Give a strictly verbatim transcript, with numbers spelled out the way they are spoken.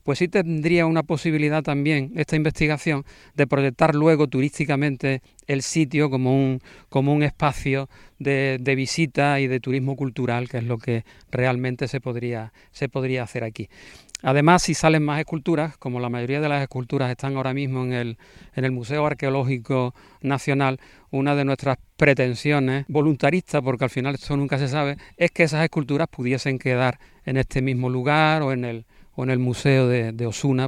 pues sí tendría una posibilidad también esta investigación de proyectar luego turísticamente el sitio como un, como un espacio de, de visita y de turismo cultural, que es lo que realmente se podría, se podría hacer aquí. Además, si salen más esculturas, como la mayoría de las esculturas están ahora mismo en el, en el Museo Arqueológico Nacional, una de nuestras pretensiones voluntaristas, porque al final esto nunca se sabe, es que esas esculturas pudiesen quedar en este mismo lugar o en el, o en el Museo de, de Osuna,